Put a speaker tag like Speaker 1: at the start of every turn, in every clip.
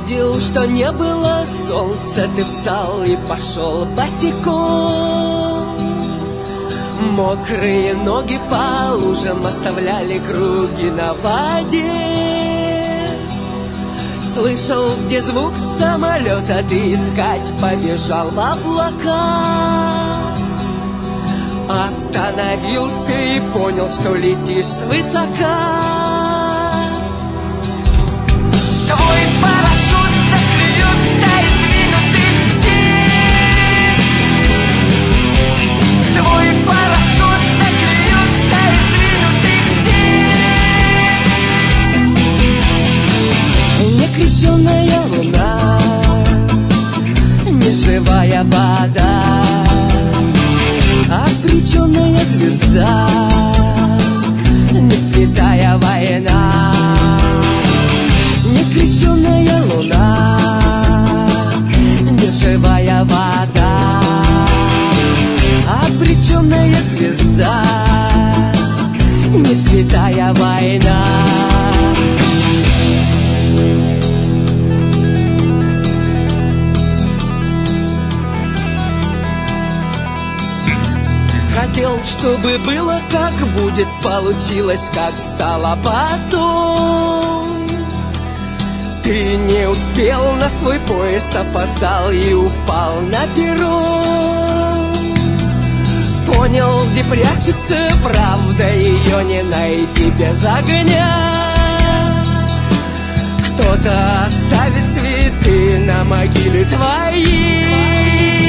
Speaker 1: увидел, что не было солнца, ты встал и пошел босиком. Мокрые ноги по лужам оставляли круги на воде. Слышал, где звук самолета, ты искать побежал в облака. Остановился и понял, что летишь свысока. Твой парашют закрыет стаи сдвинутых птиц. Твой парашют закрыет стаи сдвинутых птиц. Некрещенная луна, неживая вода, обреченная звезда, не святая война. Некрещенная луна, неживая вода, обреченная звезда, не святая война. Хотел, чтобы было как будет, получилось как стало потом. Ты не успел на свой поезд, опоздал и упал на перрон. Понял, где прячется правда, ее не найти без огня. Кто-то оставит цветы на могиле твоей.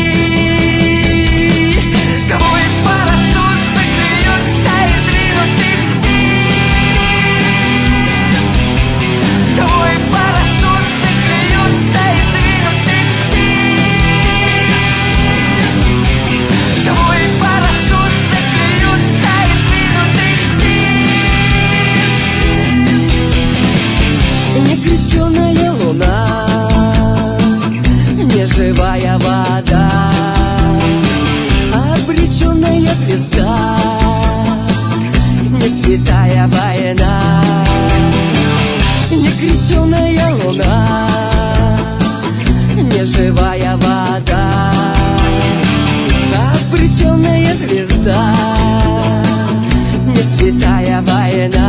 Speaker 1: Твой парашют закрыет стаи сдвинутых птиц. Твой парашют закрыет стаи сдвинутых птиц. Твой парашют закрыет стаи сдвинутых птиц. Некрещенная луна, неживая вода, обреченная звезда, не святая война. Некрещенная луна, неживая вода, обреченная звезда, не святая война.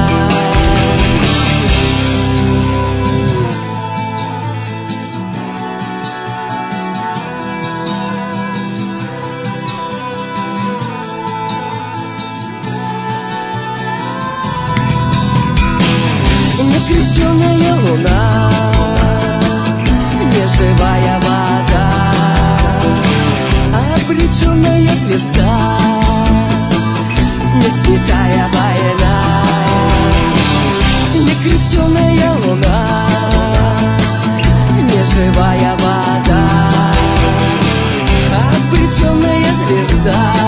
Speaker 1: Некрещенная луна, неживая вода, обреченная звезда, не святая война. Некрещенная луна, неживая вода, обреченная звезда,